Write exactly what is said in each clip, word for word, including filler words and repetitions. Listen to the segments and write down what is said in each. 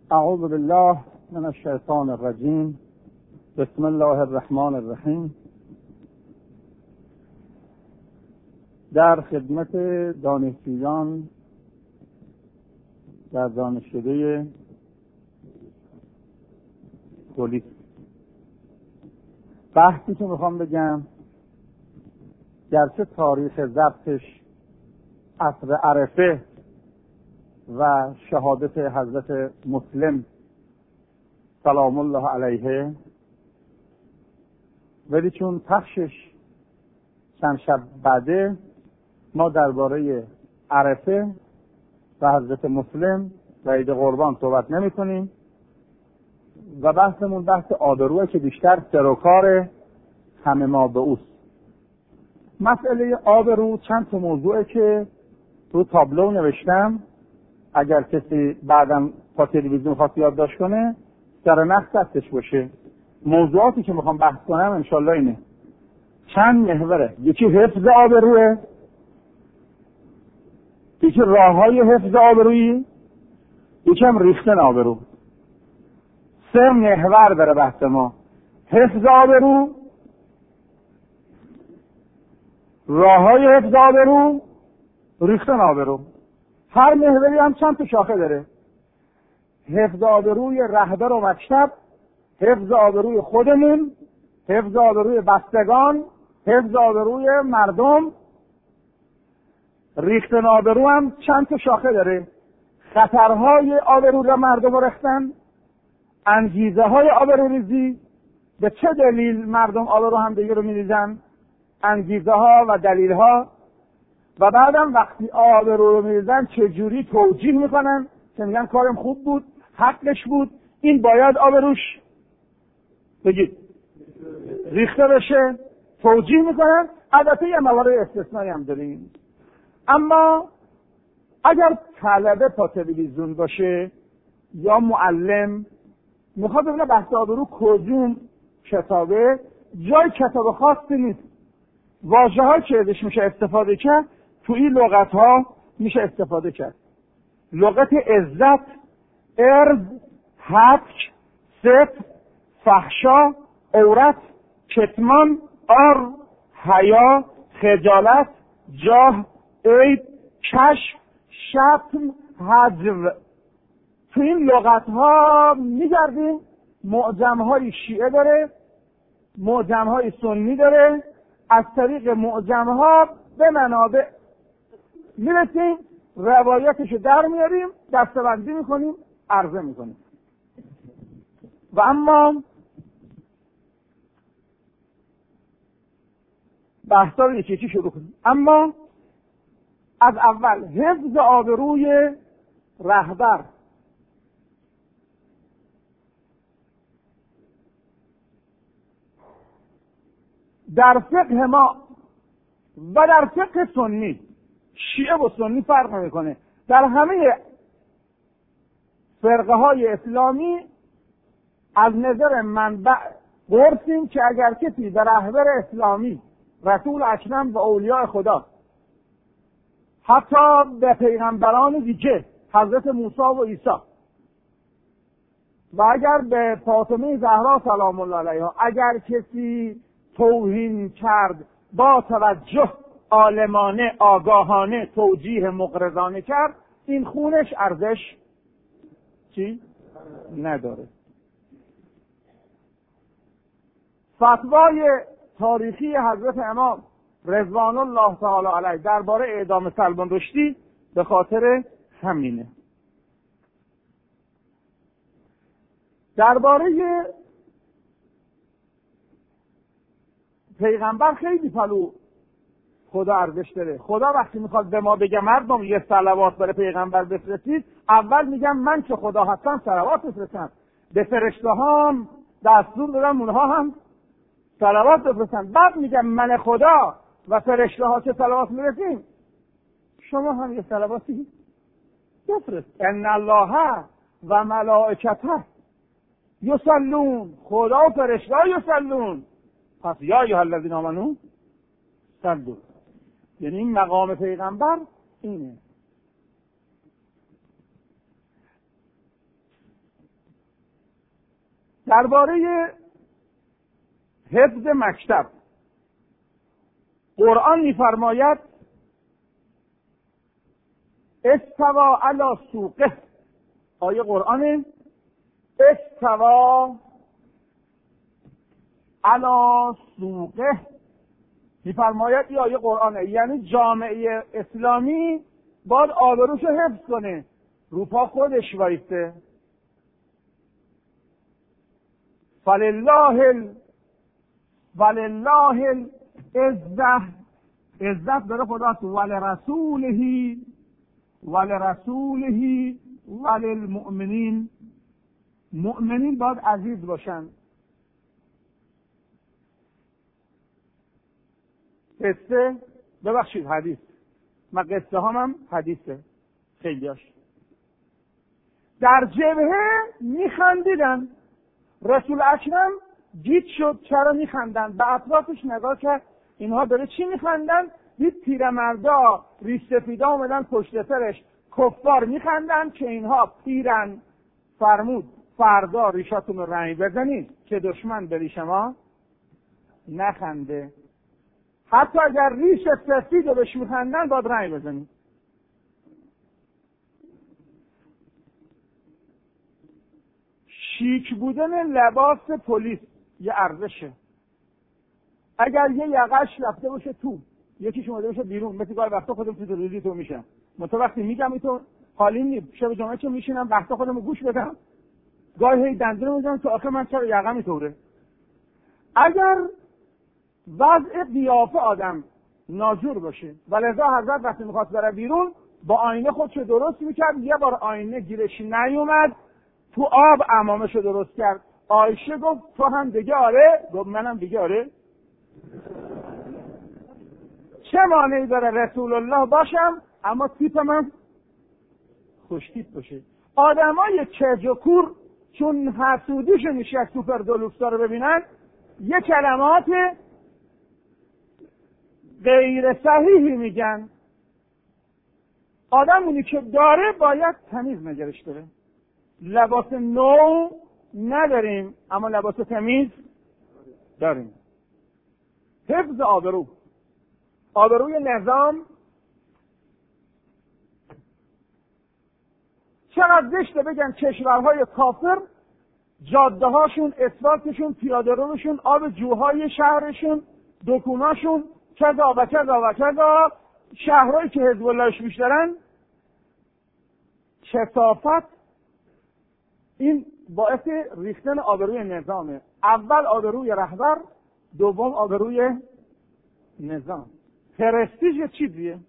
اعوذ بالله من الشیطان الرجیم. بسم الله الرحمن الرحیم. در خدمت دانشجویان در دانشکده پلیس بحثی که میخوام بگم، گرچه تاریخ ضبطش عصر عرفه و شهادت حضرت مسلم سلام الله علیه، ولی چون پخشش چند شب بعده، ما درباره عرفه و حضرت مسلم و عید قربان صحبت نمی کنیم و بحثمون بحث آبروه که بیشتر سروکار همه ما به اوست. مسئله آبرو چند تا موضوعه که تو تابلو نوشتم، اگر کسی بعداً با تلویزیون خواست یادداشت کنه در نقص دستش باشه. موضوعاتی که میخوام بحث کنم انشالله اینه، چند محوره. یکی حفظ آبروه، یکی راه های حفظ آبرویی، یکی هم ریختن آبرو. سه محور داره بحث ما: حفظ آبرو، راه های حفظ آبرو، ریختن آبرو. هر محوری هم چند تا شاخه داره: حفظ آبروی رهبر و مکتب، حفظ آبروی خودمون، حفظ آبروی بستگان، حفظ آبروی مردم. ریختن آبرو هم چند تا شاخه داره: خطرهای آبرو را مردم رو ریختن، انگیزه های آبروریزی، به چه دلیل مردم آبرو هم دیگه رو میریزن، انگیزه ها و دلیل ها، و بعدم وقتی آبرو رو میریزن چجوری توجیه میکنن که میگن کارم خوب بود، حقش بود، این باید آبروش بگید ریخته بشه، توجیه میکنن. البته یه موارد استثنایی هم داریم. اما اگر طلبه پا تلویزیون باشه یا معلم میخواد ببینه بحث آبرو کدوم کتابه، جای کتاب خاصی نیست. واژه ها که ازش میشه استفاده کرد تو این لغت ها میشه استفاده کرد: لغت عزت، ارض، هتک، ست، فحشا، عورت، کتمان، آر، حیا، خجالت، جاه، عیب، کشف، شتم، حجو. تو این لغت ها میگردیم. معجم های شیعه داره، معجم های سنی داره. از طریق معجم ها به منابع میرسیم، روایتشو در میاریم، دستبندی میکنیم، عرضه میکنیم. و اما بحثا رو یکی یکی شروع کنیم. اما از اول حفظ آبروی رهبر. در فقه ما و در فقه سنی، شیعه و سنی فرق نمیکنه، در همه فرقه های اسلامی از نظر منبع گرفتیم که اگر کسی به رهبر اسلامی، رسول اکرم و اولیاء خدا، حتی به پیغمبران دیگه حضرت موسی و عیسی، و اگر به فاطمه زهرا سلام الله علیها، اگر کسی توهین کرد با توجه عالمانه، آگاهانه، توجیه مغرضانه کرد، این خونش ارزش چی؟ نداره. فتوای تاریخی حضرت امام رضوان الله تعالی علیه درباره اعدام سلمان رشدی به خاطر همینه. درباره پیغمبر خیلی پلو خدا ارزش داره. خدا وقتی میخواد به ما بگه مردم یه صلوات برای پیغمبر بفرستید، اول میگم من که خدا هستم صلوات بفرستم. به فرشته هم دستور دادم اونها هم صلوات بفرستن. بعد میگم من خدا و فرشته ها که صلوات میرسیم، شما هم یه صلواتی بفرست. ان الله و ملائکته یصلون، خدا و فرشته ها یصلون. پس یا ایها الذین آمنو صلوا، یعنی این مقام پیغمبر اینه. درباره حفظ مکتب قرآن می‌فرماید استوا علی سوقه. آیه قرآن استوا علی سوقه می‌فرماید این آیه قرآنه، یعنی جامعه اسلامی باید آبروش حفظ کنه، رو پا خودش وایسته. فلله ال... ولله العزة، عزت داره خداست، ولرسوله ولرسوله وللمؤمنین، مؤمنین باید عزیز باشن. قصه ببخشید حدیث، من قصه هم هم حدیثه خیلیاش. در جبهه میخندیدن، رسول اکرم دید شد چرا میخندن، به اطرافش نگاه کرد اینها داره چی میخندن، دید پیرمردا ریش سفیدا اومدن پشت سرش، کفار میخندن که اینها پیرن. فرمود فردا ریشاتون رو رنگ بزنید که دشمن به ریش ما نخنده. حتی اگر ریش سفید رو بهش میخندن باید رنگ بزنید. شیک بودن لباس پلیس یه ارزشه. اگر یه یقش رفته باشه تو، یکیش اومده باشه بیرون، مثل گاهی وقتا خودم تو روزی تو میشم، مثلا وقتی میگم این تو حالی نیست، شب جمعه چون میشینم وقتا خودمو گوش بدم، گاهی هی دندونم میزنم تو آخه من چرا یقم اینطوره. اگر وضع قیافه آدم ناجور باشه و لذا حضرت وقتی میخواست بره بیرون با آینه خودشو درست میکرد، یه بار آینه گیرش نیومد، تو آب عمامشو درست کرد. عایشه گفت تو هم دیگه آره؟ گفت منم دیگه آره. چه مانعی داره رسول الله باشم اما تیپ من خوشتیپ باشه؟ آدمای کج و کور چون حسودیشو میشه از سوپر دلوکسا رو ببینن، یه کلمات غیر صحیحی میگن. آدم اونی که داره باید تمیز نگرش داره. لباس نو نداریم اما لباس تمیز داریم. حفظ آبرو، آبروی نظام چقدر زشته بگن کشورهای کافر جاده هاشون، اسفالتشون، پیاده روشون، آب جوهای شهرشون، دکوناشون کذا و کذا و کذا، شهرهایی که حزب اللهش بیشترن کثافت. این باعث ریختن آبروی نظامه. اول آبروی رهبر، دوم آبروی نظام. پرستیژ یه چیزیه.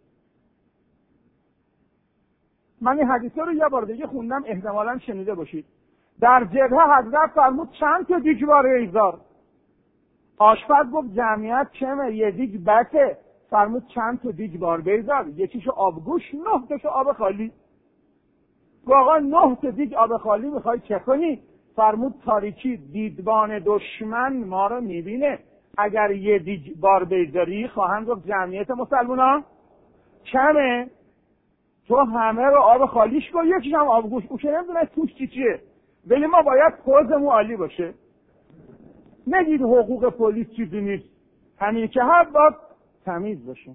من این حدیثه رو یه بار دیگه خوندم، احتمالاً شنیده باشید. در جبهه حضرت فرمود چند تا دیگ باره ایزار. آشپز گفت جمعیت کمه، یه دیگ بسه. فرمود چند تا دیگ بار بیزار، یکیشو آبگوش، نه تاشو آب خالی. آقا نه تا دیگ آب خالی میخوای چه کنی؟ فرمود تاریکی دیدبان دشمن ما رو میبینه، اگر یه دیگ بار بیزاری خواهند گفت جمعیت مسلمانان کمه، تو همه رو آب خالیش کن، یکیش هم آبگوش. او که نمیدونه توش چی چیه، ولی ما باید پوزمون عالی باشه. نگید حقوق پلیس چیزی نیست، همین که هر باید تمیز باشه.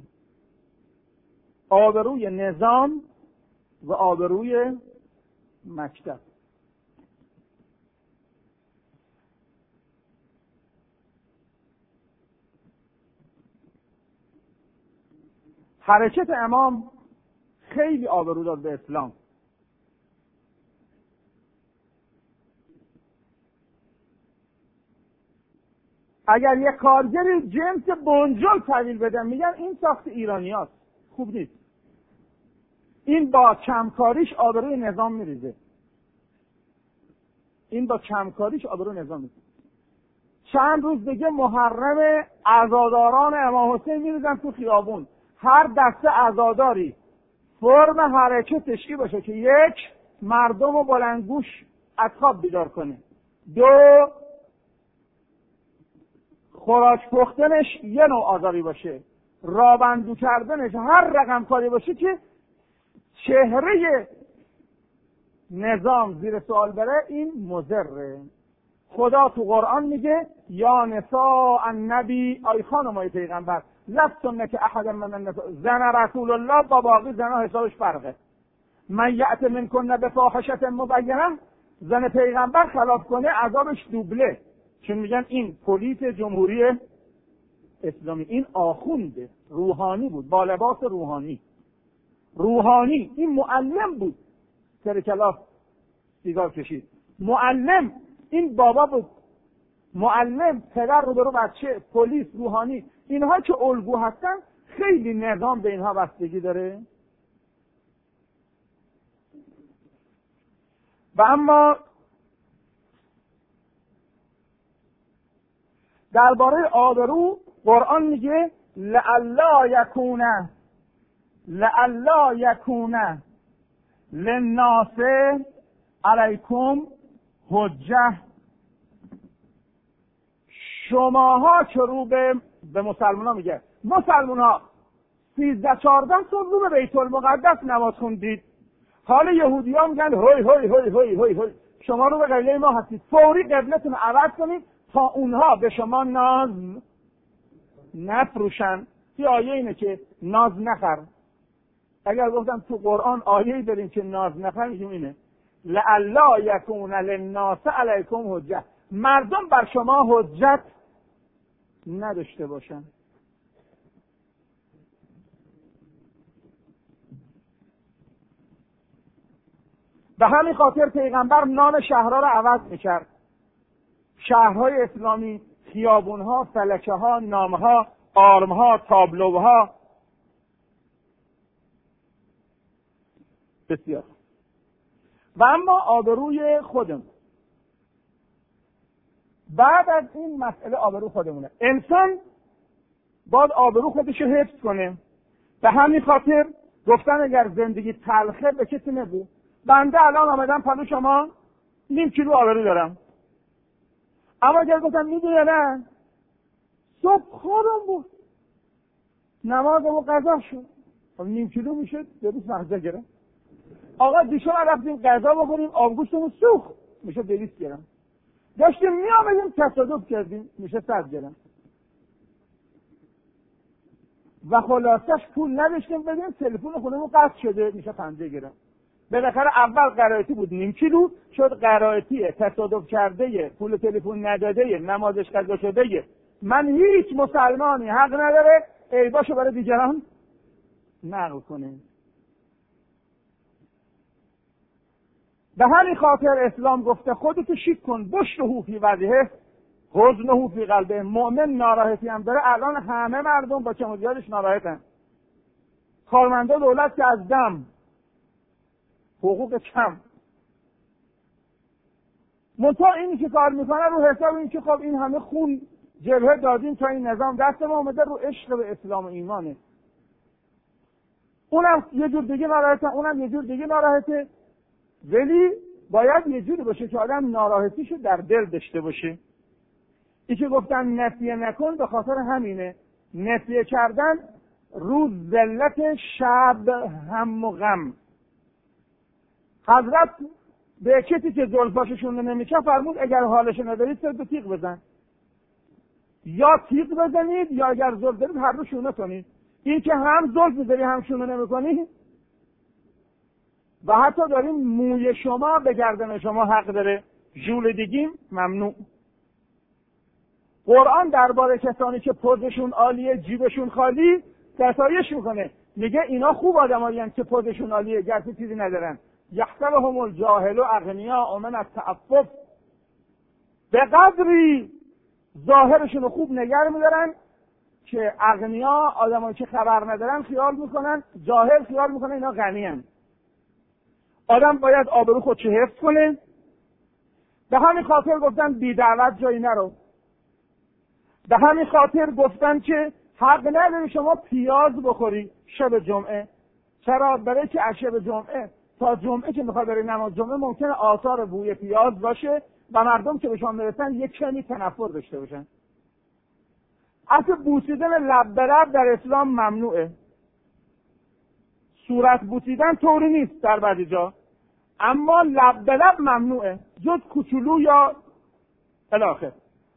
آبروی نظام و آبروی مکتب. حرکت امام خیلی آبرو داد به اسلام. اگر یک کارگر جنس بنجل تحویل بدن میگن این ساخت ایرانیاست، خوب نیست. این با کمکاریش آبروی نظام میریزه. این با کمکاریش آبروی نظام میریزه. چند روز دیگه محرم عزاداران امام حسین میریزن تو خیابون. هر دسته عزاداری فرم حرکتش چی باشه که یک، مردم و بلندگوش از خواب بیدار کنه، دو، خوراک پختنش یه نوع آزاری باشه، رابندو کردنش هر رقم کاری باشه که چهره نظام زیر سوال بره، این مضره. خدا تو قرآن میگه یا نساء النبی، ای خانمای پیغمبر، لستن که احد من النساء، زن رسول الله با باقی زنها حسابش فرقه. من یأت منکن بفاحشة مبینه، زن پیغمبر خلاف کنه عذابش دوبله. چون میگن این پلیس جمهوری اسلامی، این آخونده روحانی بود با لباس روحانی روحانی این معلم بود، سر کلاس سیگار کشید، معلم این بابا بود، معلم پدر رو برو بچه، پلیس روحانی، اینها که الگو هستن خیلی نظام به اینها بستگی داره. و اما درباره آبرو قرآن میگه لعلا یکونه لعلا یکونه للناس علیکم حجه، شماها که رو به به مسلمان ها میگه، مسلمان ها سیزده چارده سال رو به بیت المقدس نماز خوندید، حال یهودی ها میگن هوی هوی هوی هوی هوی هوی شما رو به قبله ما هستید، فوری قبلتون رو عوض کنید تا اونها به شما ناز نفروشن. این آیه اینه که ناز نخر. اگر گفتم تو قرآن آیه‌ای داریم که ناز نخر، میگیم اینه لعلا یکون للناس علیکم حجه، مردم بر شما حجت نداشته باشن. به همین خاطر پیغمبر نام شهرها رو عوض میکرد. شهرهای اسلامی، خیابونها، فلکه ها، نامها، آرمها، تابلوها. بسیار. و اما آبروی خودمون. بعد از این مسئله آبرو خودمونه. انسان باید آبرو خودش رو حفظ کنه. به همین خاطر گفتن اگر زندگی تلخه به کسی نگو. بنده الان آمدم پلو شما نیم کیلو آبرو دارم، اما اگر گفتم میدونی نه صبح خودم بود نمازم و قضا شد، نیم کیلو میشه دویست مغزه گرم. آقا دیشب رفتیم قضا بکنیم آبگوشتمون سوخت، میشه دویست گرم. داشتیم میامدیم تصادف کردیم، میشه صد گرم. و خلاصش پول نداشتیم بدیم، تلفن خودمون قطع شده، میشه پنجاه گرم. بالاخره اول قرائتی بود نیم کیلو، شد قرائتیه، تصادف کرده، پول تلفن نداده، نمازش قضا شده. من هیچ مسلمانی حق نداره عیباشو برای دیگران نقل کنه. به همین خاطر اسلام گفته خودتو شیک کن، بشره فی وجهه حزنه فی قلبه. مؤمن ناراحتی هم داره. الان همه مردم با کم و زیادش ناراحتن. کارمندا دولت که از دم حقوق کم، منتها اینی که کار میکنه رو حساب این که خب این همه خون جبهه دادیم تا این نظام دست ما اومده، رو عشق به اسلام و ایمانه. اونم یه جور دیگه ناراحته، اونم یه جور دیگه ناراحته. ولی باید یه جوری باشه که آدم ناراحتیشو در دل داشته باشه. این که گفتن نفیه نکن به خاطر همینه. نفیه کردن روز ذلت، شب هم و غم. حضرت به کسی که زلفاششون نمیچه فرمود اگر حالش ندارید سر دو تیغ بزن، یا تیغ بزنید یا اگر زلف دارید هر رو شونه کنید. این که هم زلف بزنی هم شونه نمیکنی، و حتی داریم موی شما به گردن شما حق داره، ژولدگی ممنوع. قرآن درباره کسانی که پوزشون عالیه جیبشون خالی ستایش میکنه، میگه اینا خوب آدمایین که پوزشون عالیه گرچه چیزی ندارن. یحسبهم الجاهل اغنیاء من التعفف، به قدری ظاهرشون رو خوب نگه میدارن که اغنیا، آدمایی که خبر ندارن، خیال میکنن، جاهل خیال میکنن اینا غنی هستن. آدم باید آبرو خودش حفظ کنه. به همین خاطر گفتن بی دعوت جایی نرو. به همین خاطر گفتن که حق نداری شما پیاز بخوری شب جمعه. چرا؟ برای که از شب جمعه تا جمعه که میخواد بری نماز جمعه ممکنه آثار بوی پیاز باشه و مردم که به شما برسن یک کمی تنفر داشته باشن. اصلا بوسیدن لب به لب در اسلام ممنوعه. صورت بوسیدن طوری نیست در بعضی جا، اما لب به لب ممنوعه، جز کوچولو یا الاخر.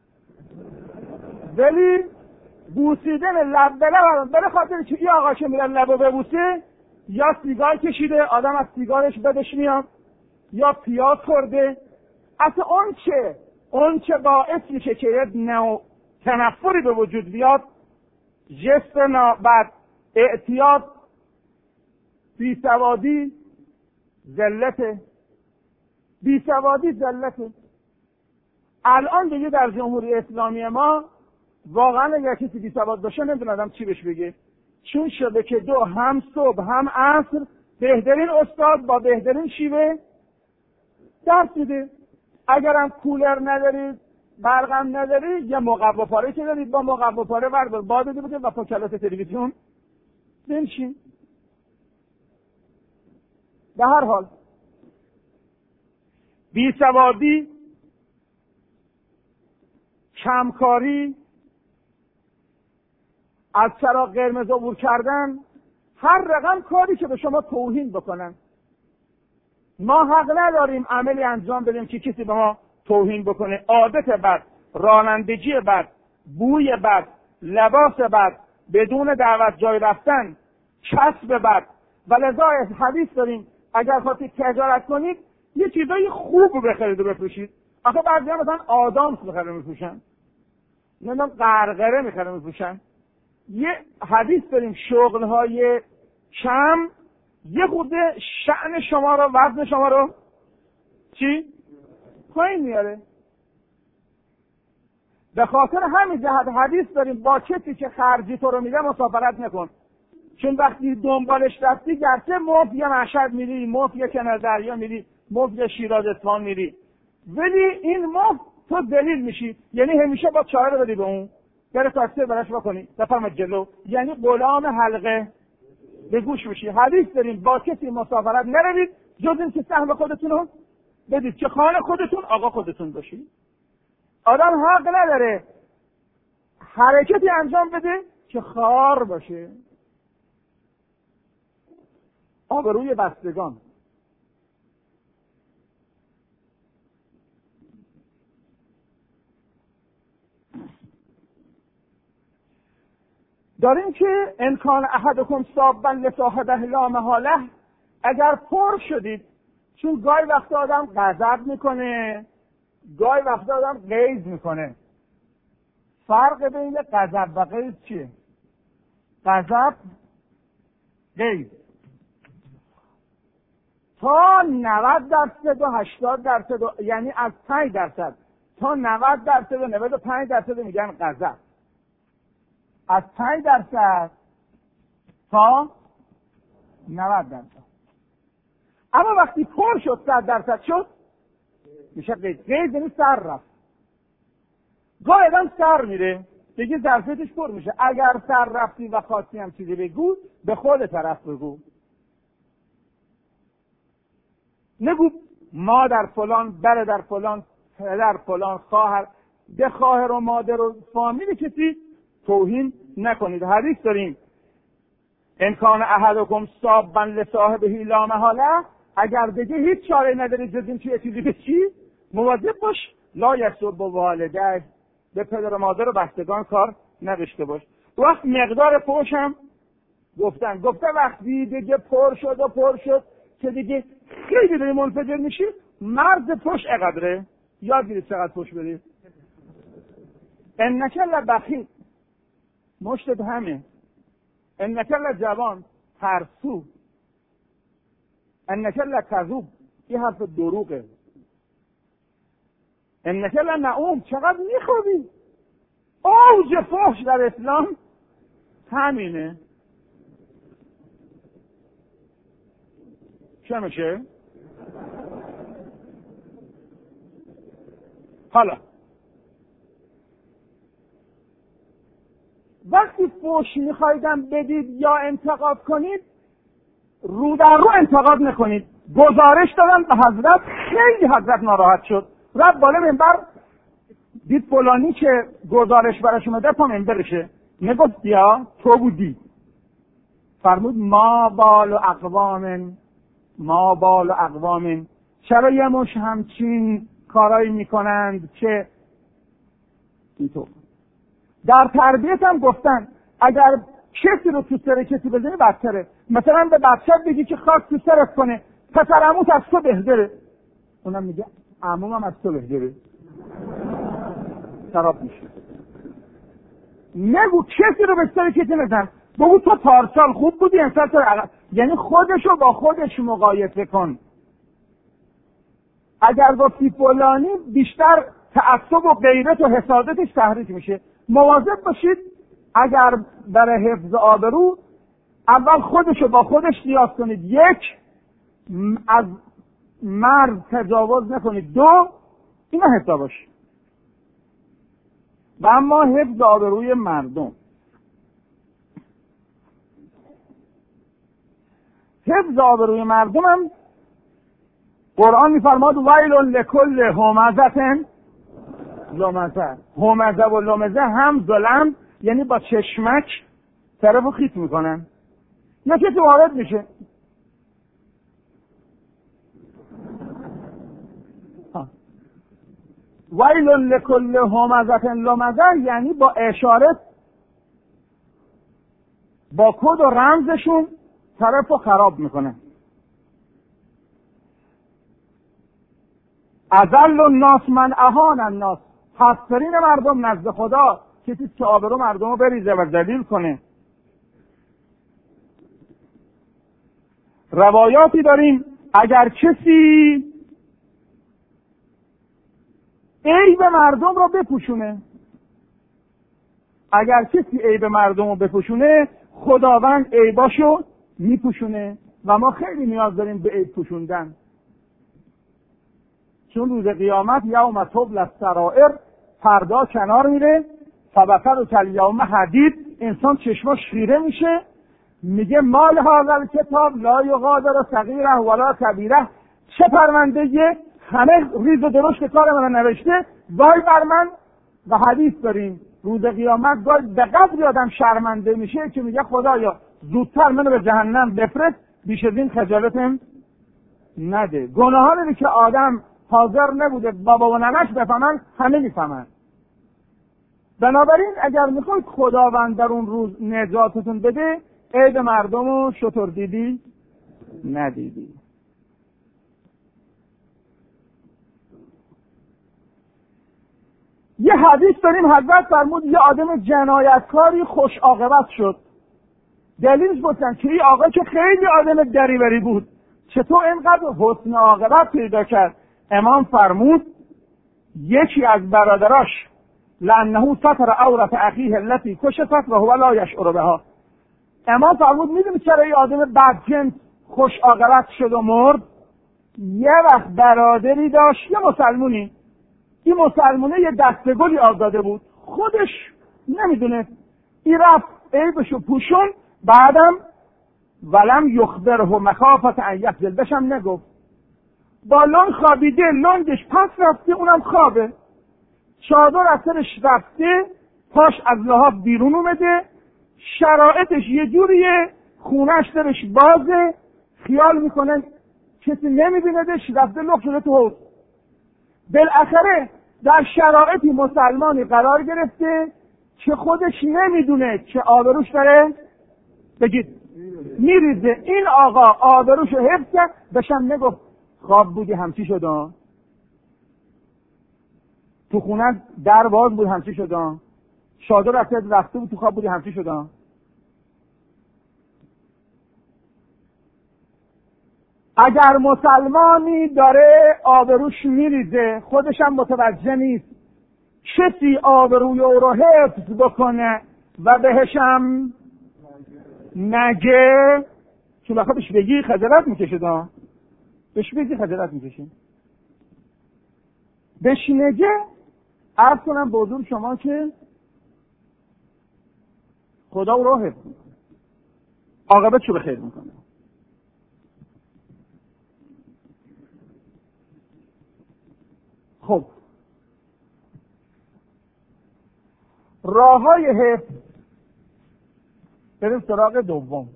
ولی بوسیدن لب به لب به خاطر که این آقا که میره لبو ببوسه، یا سیگار کشیده، آدم از سیگارش بدش میاد، یا پیاز خورده، اصلا اون چه اون چه باعث میشه که یه نوع تنفری به وجود بیاد، جست بعد اعتیاد، بیسوادی، ذلت. بیسوادی ذلت. الان دیگه در جمهوری اسلامی ما واقعا اگر کسی بیسواد باشه نمیدونم چی بهش بگه، چون شده که دو هم صبح هم عصر بهترین استاد با بهترین شیوه درس میده. اگرم کولر ندارید، برقم ندارید، یه مقوا پاره که دارید با مقوا پاره بردار باد بده بده و پاکلات تلویزیون بنشین. به هر حال بیسوادی، کمکاری، از چراغ قرمز عبور کردن، هر رقم کاری که به شما توهین بکنن. ما حق نداریم عملی انجام بدیم که کسی به ما توهین بکنه. عادت بد، رانندگی بد، بوی بد، لباس بد، بدون دعوت جای رفتن، کسب بد. و لذا حدیث داریم اگر خواستید تجارت کنید یه چیزای خوب بخرید و بفروشید. آخه بعضی هم مثلا آدامس میخرن میفروشن، نمیدونم قرقره میخرن میفروشن. یه حدیث داریم شغلهای کم یه خورده شأن شما رو، وزن شما رو چی؟ پایین میاره. به خاطر همین جهت حدیث داریم با کسی که خرجی تو رو میده مسافرت نکن، چون وقتی دنبالش رفتی گرچه مفت یا مشهد میری، مفت یا کنار دریا میری، مفت یا شیراز اصفهان میری، ولی این مفت تو ذلیل میشی. یعنی همیشه با چاره رو بدی به اون، بره تاکسی براش بکنی بفرمایید جلو، یعنی غلام حلقه به گوش میشی. حدیث داریم با کسی مسافرت نروید جز این که سهم خودتون رو بدید که خانه خودتون آقا خودتون باشید. آدم حق نداره حرکتی انجام بده که خار باشه. آبروی بستگان. داریم که امکان احدکم صابا لصاحبه لا محاله، اگر پر شدید، چون گاهی وقت آدم غضب میکنه، گاهی وقت آدم غیظ میکنه. فرق بین غضب و غیظ چیه؟ غضب، غیظ تا نود درصد و هشتاد درصد و یعنی از پنج درصد تا نود درصد و نود و پنج درصد میگن غضب. از پنج درصد تا نود درصد. اما وقتی پر شد صد درصد شد میشه غیظ. غیظ یعنی سر رفت. گاهی آدم سر میره دیگه ظرفیتش پر میشه. اگر سر رفتی و خواستی هم چیزی بگو به خود طرف بگو. نگو مادر فلان، برادر فلان، پدر فلان، خواهر، به خواهر و مادر و فامیل کسی توهین نکنید. حدیث داریم امکان احدکم صابا لصاحبه لا محاله، اگر دیگه هیچ چاره نداری جز این که چیزی بچی مواظب باش لا یسب والده، به پدر و مادر و بستگان کار نداشته باش. وقت مقدار فحش هم گفتن گفته وقتی دیگه پر شد و پر شد که دیگه خیلی داری منفجر میشی، مرز فحش اقدره. یاد گیرید چقدر فحش بدید. انک لبخیل، مشتت همه. انک لجوان، ترسو. انک لکذوب، این حرف دروغه. انک لنعوم، چقدر میخوابی. اوج فحش در اسلام همینه. چه میشه؟ حالا وقتی فحش میخوایدم بدید یا انتقاد کنید، رو در رو انتقاد نکنید. گزارش دادن به حضرت، خیلی حضرت ناراحت شد، رفت بالا منبر، دید فلانی که گزارش براش اومده پا منبرشه، نگفت یا تو بودی. فرمود ما بال و اقوام، ما بال و اقوام، چرا یه مش همچین کارایی میکنند که اینطور. در تربیت هم گفتن اگر کسی رو تو سر کسی بزنی بدتره. مثلا به بچه‌ت بگی که خاک تو سرت کنه، پسر عموت از تو بهتره، اونم میگه عموم هم از تو بهتره، خراب میشه. نگو کسی رو به سر کسی نزن، بگو تو پارسال خوب بودی امسال تو عقب. یعنی خودشو با خودش مقایسه کن. اگر گفتی فلانی بیشتر تعصب و غیرت و حسادتش تحریک میشه. مواظب باشید اگر برای حفظ آبرو اول خودشو با خودش قیاس کنید. یک، از مرد تجاوز نکنید. دو، اینا حساب باشید. و اما حفظ آبروی مردم، حفظ آبروی مردم هم قرآن میفرماد ویل لکل همزة لمزه. همزه و لمزه هم ظلم، یعنی با چشمک طرفو خیت میکنن. یا کسی وارد میشه ویل لکل همزة لمزه، یعنی با اشاره با کد و رمزشون طرفو خراب میکنن. اذل الناس من اهان الناس، پسترین مردم نزد خدا کسی که آبرو مردم رو بریزه و ذلیل کنه. روایاتی داریم اگر کسی عیب مردم رو بپوشونه، اگر کسی عیب مردم رو بپوشونه خداوند عیباشو میپوشونه و ما خیلی نیاز داریم به عیب پوشوندن. چون روز قیامت یوم تبلی السرائر، فردا کنار میره، فبصر کالیوم حدید، انسان چشماش خیره میشه، میگه مال هذا الکتاب لا یغادر صغیره ولا کبیره، چه پرونده همه ریز و درشت کار من نوشته، وای بر من. و حدیث داریم روز قیامت وای به قدری آدم شرمنده میشه که میگه خدایا زودتر منو به جهنم بفرست، بیش از این خجالتم نده. گناهانی که آدم حاضر نبوده بابا و ننش بفهمن همه میفهمن. بنابراین اگر میخواید خداوند در اون روز نجاتتون بده، عید مردم رو شطور دیدی ندیدی. یه حدیث داریم حضرت فرمود یه آدم جنایتکاری خوش عاقبت شد. دلیلش گفتن که این آقا که خیلی آدم دریوری بود چطور اینقدر حسن عاقبت پیدا کرد؟ امام فرمود یکی از برادراش لانه ستر عورت اخیه التي کشفت و هو لا یشعر بها. امام فرمود میدونی چرا این آدم بدجنس خوش عاقبت شد و مرد؟ یه وقت برادری داشت، یه مسلمونی، این مسلمونه یه دستگلی آزاده بود، خودش نمیدونه، این رفت عیبشو پوشون، بعدم ولم یخبره مخافت ان یخجل، بشم نگفت، با لنگ خوابیده، لنگش پس رفته، اونم خوابه، چادر از سرش رفته، پاش از لحاف بیرون اومده، شرایطش یه جوریه، خونش درش بازه، خیال میکنن کسی نمیبیندش، رفته لخ شده تو حوض. بالاخره در شرایطی مسلمانی قرار گرفته که خودش نمیدونه که آبروش داره بگید میریزه. این آقا آبروش رو حفظ کرد، بشم نگفت خواب بودی همچی شد، تو خونه در باز بود همچی شد، شادر رفته رفته بود تو خواب بودی همچی شد. اگر مسلمانی داره آبروش میریزه خودش هم متوجه نیست، کسی آبروی او رو حفظ بکنه و بهشم نگه، چون بخواه بهش بگی خجالت میکشه، دا بهش بگی خجالت میکشه، بهش نگه، عرض کنم به حضور شما که خدا او رو حفظ میکنه، عاقبت شو به خیر میکنه. خب راه های حفظ، بریم سراغ دوم.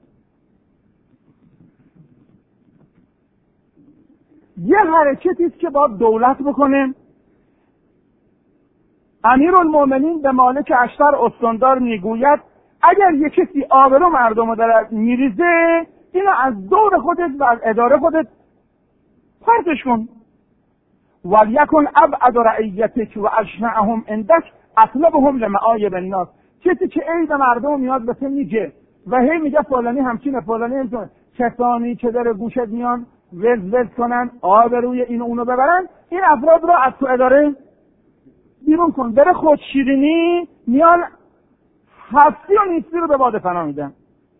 یه حرکتی است که باید دولت بکنه امیرالمومنین به مالک اشتر استاندار میگوید اگر یک کسی آبرو مردم رو دارد میریزه اینو از دور خودت و از اداره خودت پرتش کن. ولیکن ابعد رعیتک و اشنعهم عندک اطلبهم لمعایب الناس. کسی که عیب مردم میاد به تو میگه و هی میگه فلانی همچینه فلانی همچینه، کسانی که در گوشت میان وز وز کنن آبروی اینو اونو ببرن، این افراد رو از تو اداره بیرون کن. بره خودشیرینی میان هستی و نیستی رو به باد فنا میدن.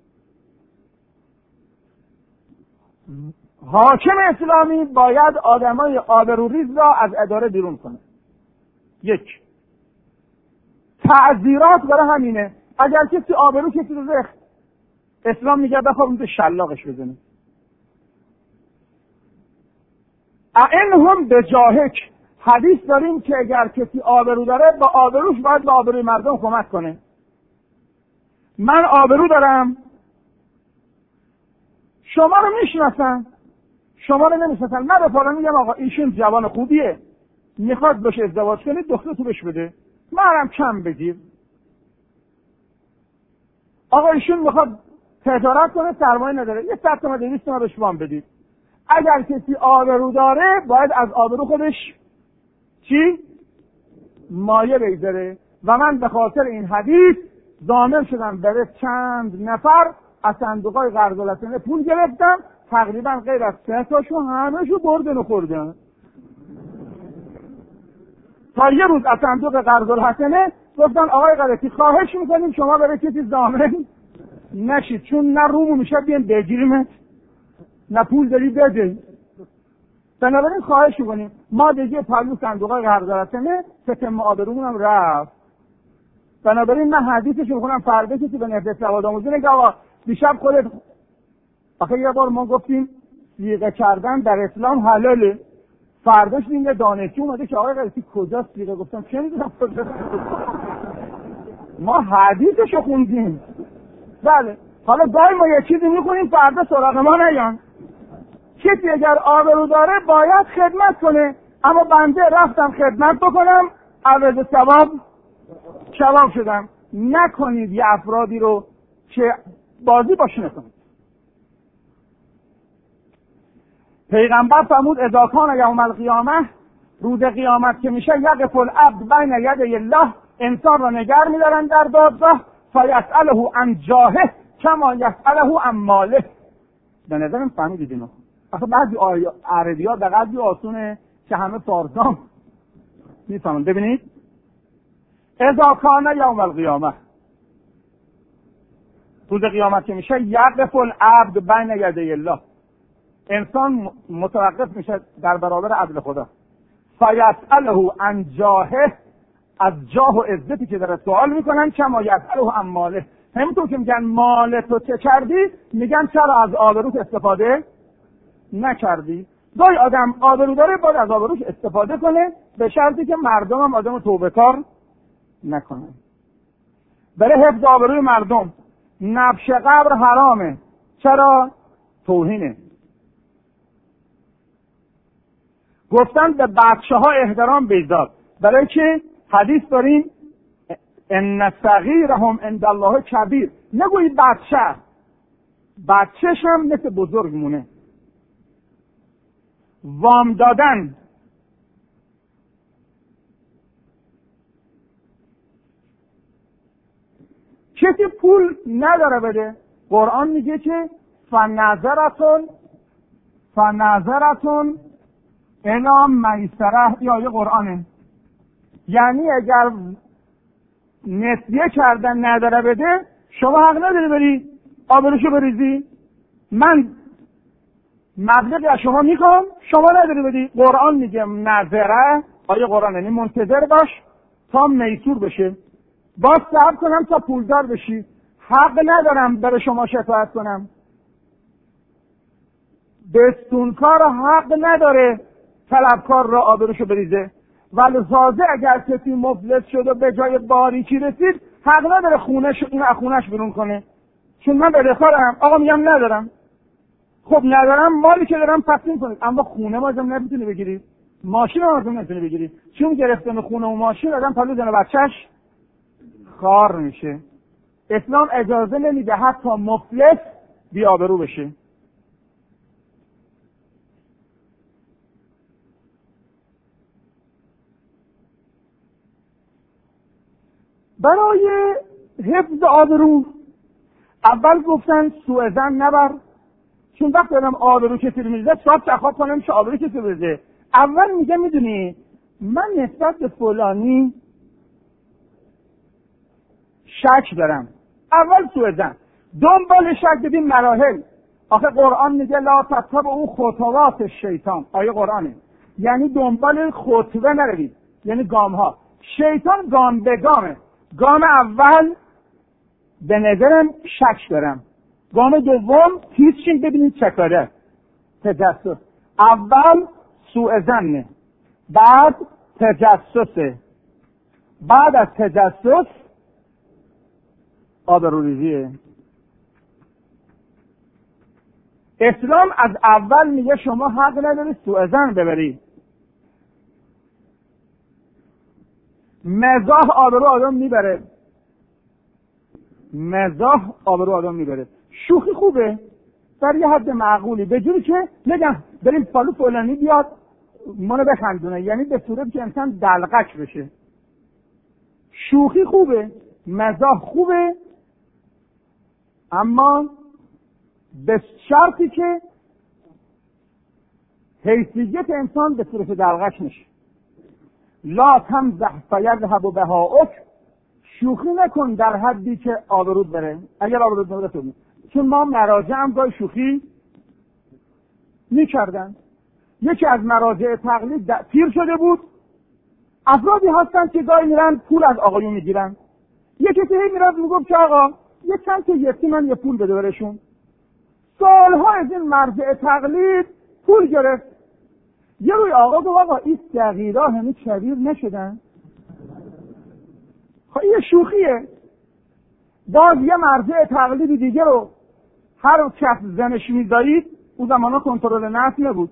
حاکم اسلامی باید آدمای آبروریز را از اداره بیرون کنه. یک، تعزیرات برای همینه. اگر کسی آبرو کسی رو زخت، اسلام میگه بخواب اونجا شلاقش بزنه. اعنهم به جاهک، حدیث داریم که اگر کسی آبرو داره با آبروش باید به آبروی مردم کمک کنه. من آبرو دارم، شما رو میشناسم، شما رو نمیشناسم، من به فلان میگم آقا ایشون جوان خوبیه میخواد باشه ازدواج کنید، دختر تو بهش بده، منم کم بگیر. آقا ایشون میخواد تجارت کنه سرمایه نداره، یه صد تومن دویست تومن بهش وام بدید. اگر کسی آبرو داره باید از آبرو خودش چی؟ مایه بگذاره. و من به خاطر این حدیث ضامن شدم برای چند نفر از صندوقای قرض الحسنه پول گرفتم، تقریبا غیر از سه تاشو همه‌شو بردن و خوردن. تا یه روز از صندوق قرض الحسنه گفتن آقای قرطی خواهش میکنیم شما برای کسی ضامن نشید، چون نه رومو میشه بیان بگیریمت نه پول داری بده، بنابراین خواهش میکنیم ما دیگه پلو صندوقای قرض الحسنه ستم آبرومون هم رفت. بنابراین من حدیثشو میخونم فردا کسی به نفس سواد آموزی نگه آقا دیشب خودت. آخه یه بار ما گفتیم صیغه کردن در اسلام حلاله، فرداش این دانشجو اومده که آقای قرطی کجاست صیغه، گفتم چه میدونم کجاست. ما حدیثشو خوندیم. بله حالا گاهی ما یه چیزی میخونیم فردا سراغ ما نیان. کسی اگر آبرو داره باید خدمت کنه، اما بنده رفتم خدمت بکنم عوض ثواب کباب شدم. نکنید یه افرادی رو که بازی باشه نکنید. پیغمبر فرمود اذا کان یوم القیامه، روز قیامت که میشه، یقف العبد بین یدی الله، انسان را نگار میدارن در دادگاه، فیسأله عن جاهه کما یسأله عن ماله. به نظرم فهمیدید اینو؟ اصلا بعضی عربی ها دقیقی آسونه که همه فارسان میفهمن. ببینید اذا کان یوم القیامه، روز قیامت که میشه، یقف العبد بین یدی الله، انسان متوقف میشه در برابر عدل خدا. فیسأله عن جاهه، از جاه و عزتی که داره سوال میکنن، کما یسأله عن ماله، همونطور که میگن مال تو چه کردی، میگن چرا از آبروت استفاده نکردی. گاهی آدم آبرو داره باید از آبروش استفاده کنه، به شرطی که مردم هم آدم توبه کار نکنن. برای حفظ آبروی مردم نبش قبر حرامه. چرا؟ توهینه. گفتن به بچه ها احترام بیزاد، برای که حدیث داریم ان صغیرهم عند الله کبیر. نگویی بچه، بچهش هم مثل بزرگ مونه. وام دادن، کسی پول نداره بده، قرآن میگه که فنظرتون فنظرتون الی میسره. یا یه قرآنه، یعنی اگر نسیه کردن نداره بده، شما حق نداری بری آبروشو بریزی. من مبلغی از شما میخوام، شما نداری بدی. قرآن میگه نظره، آیه قرآن یعنی منتظر باش تا میسور بشه، باز صبر کنم تا پولدار بشی. حق ندارم برای شما شفاعت کنم. بستونکار حق نداره طلبکار را آبروشو بریزه. ولی سازه اگر کسی مفلس شد و به جای باریکی رسید، حق نداره خونش این از خونش بیرون کنه، چون من بدهکارم. آقا میگم ندارم، خب ندارم، مالی که دارم تقسیم کنید، اما خونه ما هم نمیتونی بگیرید. ماشین هم ازون نمیتونی بگیری، چون گرفتن خونه و ماشین آدم تا زن بچهش خار میشه. اسلام اجازه نمیده حتی مفلس بی آبرو بشه. برای حفظ آبرو اول گفتن سوء ظن نبر، چون وقتی آدم آبرو کسی رو میریزه شاید چخاب کنه میشه آبرو کسی رو بریزه. اول میگه میدونی من نسبت به فلانی شک دارم، اول سوء ظن. دنبال شک بدیم مراحل. آخه قرآن میگه لا تتبعوا خطوات شیطان، آیه قرآنه، یعنی دنبال خطوه نروید، یعنی گام ها. شیطان گام به گامه. گام اول به نظرم شک دارم، گام دوم تیزشین ببینید چه کاره، تجسس. اول سوء ظنه، بعد تجسسه، بعد از تجسس آبروریزیه. اسلام از اول میگه شما حق نداری سوء ظن ببری. مزاح آبرو آدم میبره، مزاح آبرو آدم میبره. شوخی خوبه در یه حد معقولی، به جوری که نگم بریم پالو فلانی بیاد منو بخندونه، یعنی به صورت که انسان دلقک بشه. شوخی خوبه، مزاح خوبه، اما به شرطی که حیثیت انسان به صورت دلقک نشه. لا تمزح فیذهب بهاؤک، شوخی نکن در حدی که آبرود بره. اگر آبرود بره تو می، چون ما مراجع هم گاهی شوخی میکردن. یکی از مراجع تقلید پیر شده بود، افرادی هستن که گاهی میرن پول از آقایون میگیرن. یکی که هی میرد میگفت که آقا یه چند تا یکی من یه پول بده برشون. سالها از این مرجع تقلید پول گرفت. یه روی آقا گفت آقا این صغیرا همه کبیر نشدن؟ خب این شوخیه. باز یه مرجع تقلیدی دیگه رو هر کس زنش میذارید، اون زمانا کنترل نفس نبود،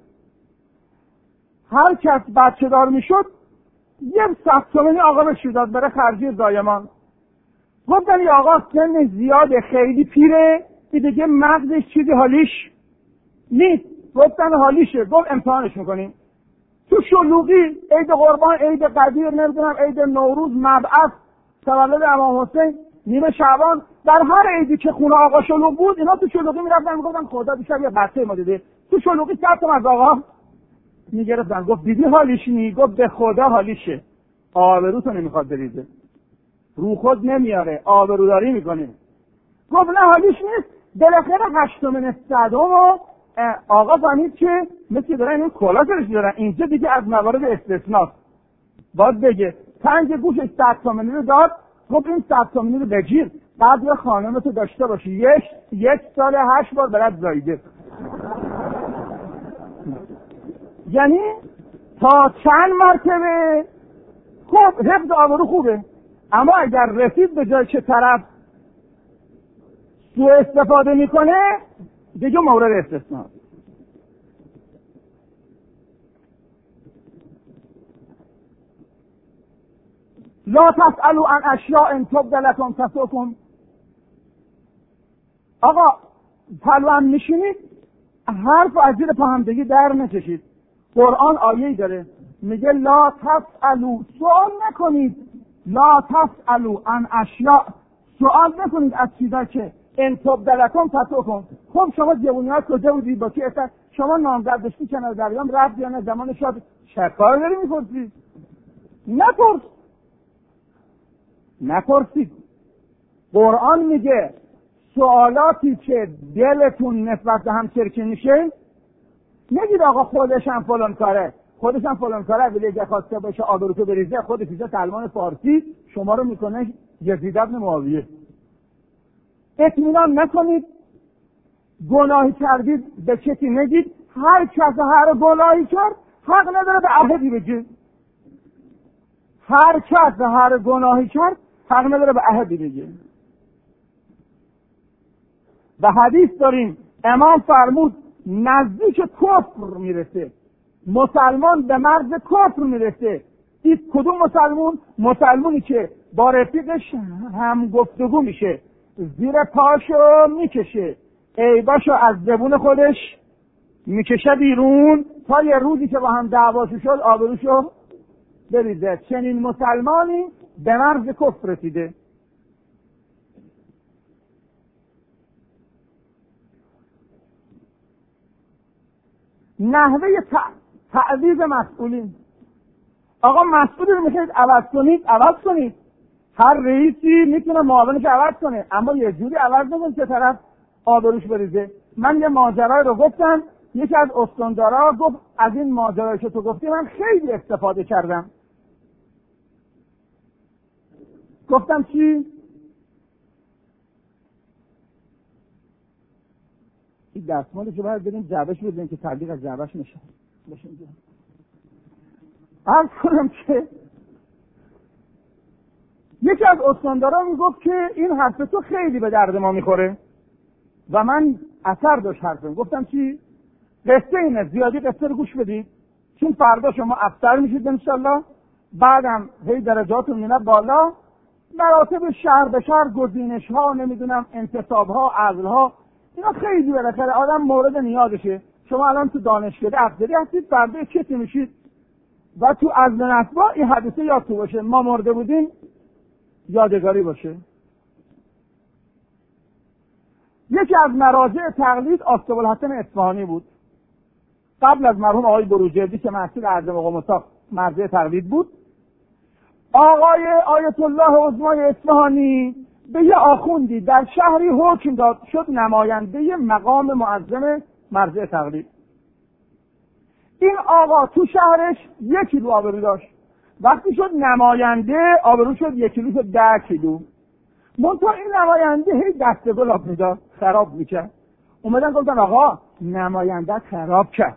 هر کس بچه دار میشد یه صد تومانی آقا بهش داد بره خرجی زایمان. گفتن یه آقا سن زیاده، خیلی پیره، دیگه مغزش چیزی حالیش نیست. گفتن حالیشه. گفت امتحانش میکنیم. تو شلوغی عید قربان، عید قدیر، نمیدونم عید نوروز، مبعث، تولد امام حسین، نیمه شعبان، در هر عیدی که خونه آقا شلوغ بود اینا تو شلوغی میرفتن میگفتن خدا دیشب یه بچه ما دیده. تو شلوغی صد تا از آقا میگرفتن. گفت دیدی حالیش نی؟ گفت به خدا حالیشه. آبروتو نمیخواد بریزه، رو خود نمیاره، آبروداری میکنه. گفت نه حالیش نیست. بالاخره هشتمین صدم آقا فهمید که مثل دارن این کلا سرش دارن، اینجا دیگه از موارد استثناست باید بگه. تنگ گوشش صد تومانی رو داد. گفت این صد تومانی رو بگیر، بعد یه خانمتو داشته باشی، یک یک سال هشت بار برد زایده. یعنی تا چند مرتبه. خب حفظ آبرو خوبه، اما اگر رسید به جای که طرف سوء استفاده میکنه دیگه مورد استثناء. لا تسألوا عن اشیاء تبد لکم تسؤکم. آقا پلوان میشینید حرف از زیر پا همدیگه در نکشید. قرآن آیه‌ای داره میگه لا تسألوا، سوال نکنید. لا تسألوا عن اشیاء، سوال نکنید از چیزا که ان تبد لکم تسؤکم. خب شما جوونی‌ها کجا بودید؟ با کی اصلا شما نامزد داشتی کنار دریام رفت یا نه؟ زمان شاد چکار داری می‌پرسی؟ نپرس، نپرسید. قرآن میگه سوالاتی که دلتون نسبت به هم چرکی میشه نگید آقا خودش هم فلان کاره، خودش هم فلان کاره، ولی اگه خواسته باشه آبروتو بریزه خودش اینجا سلمان فارسی شما رو میکنه یزید بن معاویه. اطمینان نکنید. گناهی کردید به کسی نگید. هر کس هر گناهی کرد حق نداره به عهدی بگه. هر کس هر گناهی کرد حق نداره به عهدی بگه. و حدیث داریم امام فرمود نزدیک کفر میرسه مسلمان به مرز کفر میرسه. این کدوم مسلمون؟ مسلمونی که با رفیقش هم گفتگو میشه، زیر پاشو میکشه، عیباشو از زبون خودش میکشه بیرون تا یه روزی که با هم دعواشو شد آبروشو بریزه. چنین مسلمانی به مرز کفر رسیده. نحوه تعویض مسئولین. آقا مسئولی رو میخواید عوض کنید، عوض کنید. هر رئیسی میتونه معاونش عوض کنه، اما یه جوری عوض نکن که طرف آبروش بریزه. من یه ماجرای رو گفتم، یکی از استاندارا گفت از این ماجرایی که تو گفتی من خیلی استفاده کردم. گفتم چی؟ این دستمالی که باید بریم جعبش بدیم که تبلیغ از جعبش میشه. عرض کنم که یکی از استاندارا میگفت که این حرف تو خیلی به درد ما میخوره و من اثر داشت حرفم. گفتم چی؟ قصه اینه، زیادی قصه رو گوش بدید چون فردا شما افسر میشید انشالله، بعدم هی درجاتون میره بالا، مراتب شهر به شهر، گزینش ها، نمیدونم انتصاب ها، عزل ها، اینا خیلی بالاخره آدم مورد نیازشه. شما الان تو دانشکده افسری هستید، فردا چتی میشید و تو عزل نصبا این حادثه یادتون باشه، ما مرده بودیم یادگاری باشه. یکی از مراجع تقلید آستاب‌الحسن اصفهانی بود، قبل از مرحوم آقای بروجردی که مسئول اعظم قمصا مرجع تقلید بود. آقای آیت الله عظمای اصفهانی به یه آخوندی در شهری حکم داد، شد نماینده مقام معظم مرجع تقلید. این آقا تو شهرش یک کیلو آبرو داشت، وقتی شد نماینده آبرو شد یک کیلو شد ده کیلو. منتها این نماینده هی دست گلاب میداد، خراب میکرد. اومدن گفتن آقا نماینده خراب کرد.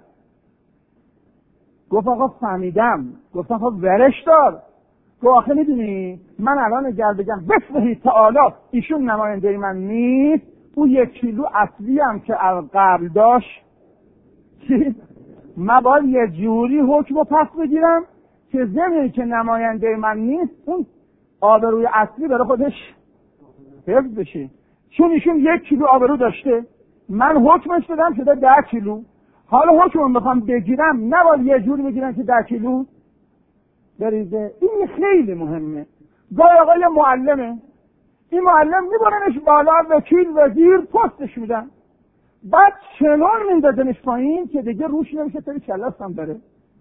گفت آقا فهمیدم. گفتن خب ورش دار. گفت آخه میدونی من الان اگر بگم بسم تعالی ایشون نماینده من نیست، اون یک کیلو اصلی هم که از قبل داشت چی؟ من باید یه جوری حکم رو پس بگیرم که زمینی که نماینده من نیست اون آبروی اصلی برای خودش حفظ بشه. چون ایشون یک کیلو آبرو داشته، من حکمش دادم شده ده کیلو. حالا حکم بخوام بگیرم نباید یه جوری بگیرم که ده کیلو بریزه. این خیلی مهمه. گاهی آقا یه معلمه، این معلم میبرنش بالا، وکیل وزیر پستش میدن، بعد چنان میندازنش پایین که دیگه روش نمیشه تا کلاس هم بره.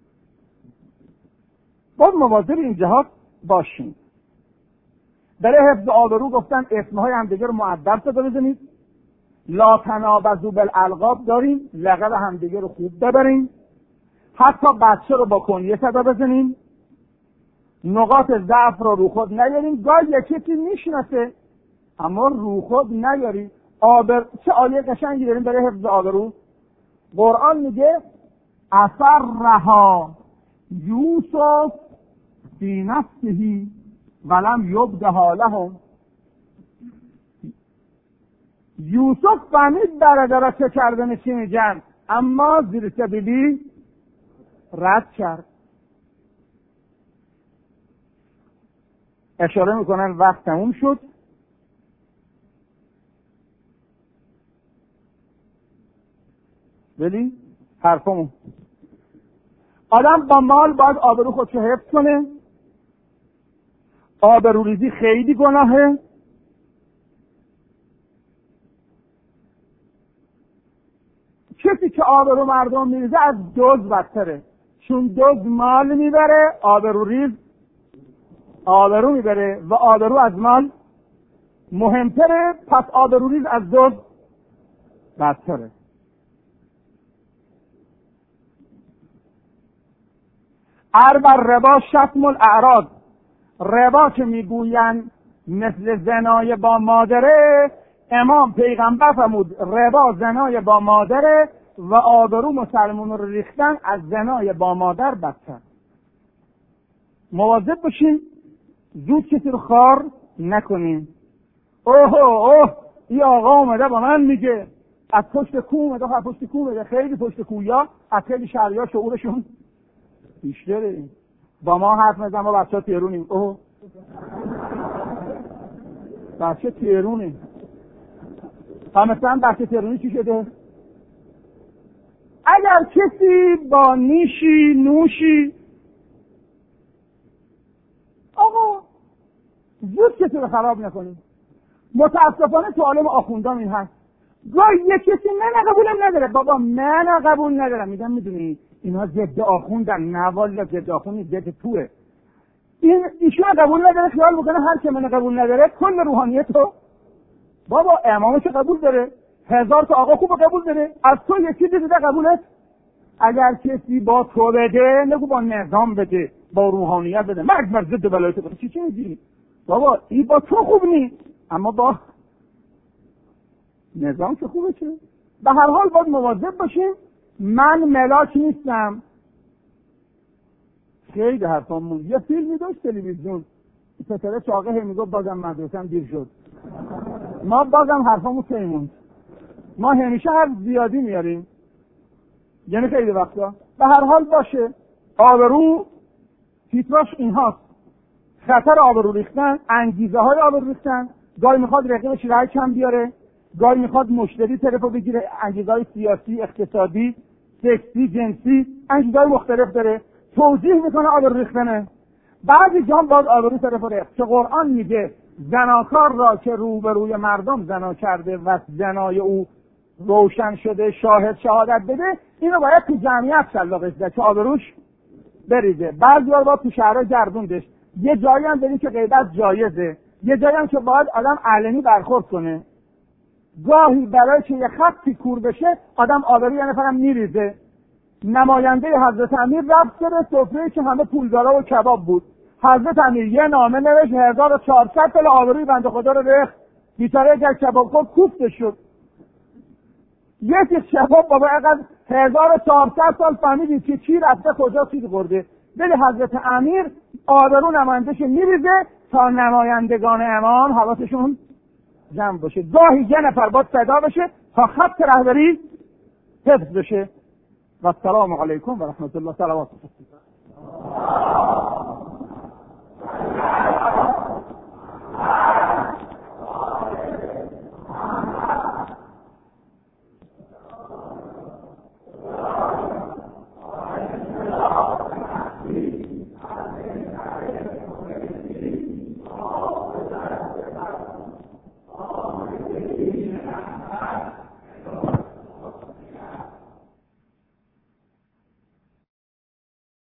باید مواظب این جهات باشین. برای حفظ آبرو گفتن اسمهای هم دیگه رو مؤدب صدا بزنید، لا تنابزوا بالالقاب داریم، لقب هم دیگه رو خوب ببریم، حتی بچه رو با کنیه صدا بزنیم، نقاط ضعف رو رو خود نیاریم. گاهی یکی که میشناسه اما رو خود نیاری. آبر چه عالیه قشنگی داریم برای حفظ آبرو. قرآن میگه اثر رها یوسف فی نفسه ولم یبدها لهم. یوسف فهمید برادرها چه کردن چی میگن، اما زیر سبیلی رد کرد. اشاره میکنن وقت تموم شد. ولی حرفمون آدم با مال باید آبرو خودشو حفظ کنه. آبروریزی خیلی گناهه. کسی که آبرو مردم میریزه از دزد بدتره، چون دزد مال میبره، آبروریز آبرو میبره و آبرو از مال مهمتره، پس آبروریز از دزد بدتره. اربع ربا شتم الاعراض. ربا که میگوین مثل زنای با مادره، امام پیغمبر فرمود ربا زنای با مادره و آبرو مسلمون رو ریختن از زنای با مادر بدتر. مواظب باشین زود کسی رو خار نکنین. اوه اوه این آقا اومده با من میگه از پشت کوه تا پشت کوه، خیلی پشت کویا از خیلی شهریا شعورشون بیشتره. با ما حرف میزنن ما بچه‌ها تهرونیم. اوه بچه تهرونه. مثلا بچه تهرونی چی شده؟ اگر کسی با نیشی نوشی آقا زود کسی رو خراب نکنیم. متاسفانه تو عالم آخوندان این هست، گاهی یک کسی من قبولم نداره، بابا من قبول ندارم، میگم میدونی اینا ضد آخوندن. نه والا ضد آخوند نیست، ضد توه. این ایشون قبول نداره، خیال میکنه هر که من قبول نداره کل روحانیت تو. بابا امامش قبول داره، هزار تا آقا خوب قبول داره، از تو یکی دیده قبولت. اگر کسی با تو بده نگو با نظام بده، با روحانیت بده، مرگ بر ضد ولایت بده. چی چی میگی بابا؟ این با تو خوب نیست، اما با نظام که خوبه. چه به هر حال باید مواظب باشیم. من ملاک نیستم. خیلی حرفامون یه فیلمی داشت تلویزیون، پسره چاقه میگفت بازم مدرسه‌ام دیر شد. ما بازم حرفامون سیمون، ما همیشه حرف زیادی میاریم، یعنی خیلی وقتا. به هر حال باشه، آبرو تیتراش این هاست: خطر آبرو ریختن، انگیزه های آبرو ریختن. گاهی میخواد رقیبش رای کم بیاره، گاهی میخواد مشتری طرفو بگیره. انگیزه های سیاسی، اقتصادی، سکسی، جنسی، انگیزه های مختلف داره. توضیح میکنه آبرو ریختنه. بعضی جان باز آبرو طرفو ریخت. چه قرآن میگه زناکار را که روبروی مردم زنا کرده و زنای او روشن شده شاهد شهادت بده، اینو باید تو جمعیت شلاقش زد که آبروش بریزه. بعضی بار باید تو شهرها گردوندش. یه جایی هم بریم که غیبت جایزه، یه جایی هم که باید آدم علنی برخورد کنه. گاهی برای که یه خطی کور بشه آدم آبروی یه نفرم میریزه. نماینده حضرت امیر رفت سر سفره که همه پولدارا و کباب بود. حضرت امیر یه نامه نوشت، هزار و چهارصد تا آبروی بنده خدا رو ریخت. بیچاره یک کباب خود کوفته شد. یک شباب بابا اقدر هزار و چهارصد سال فهمیدید که چی رفته کجا چی خورده. دل حضرت امیر آبرو نمایندش میریزه تا نمایندگان امام حواسشون جمع باشه. گاهی یه نفر باید صدا بشه تا خط رهبری حفظ بشه. و السلام علیکم و رحمت الله. صلوات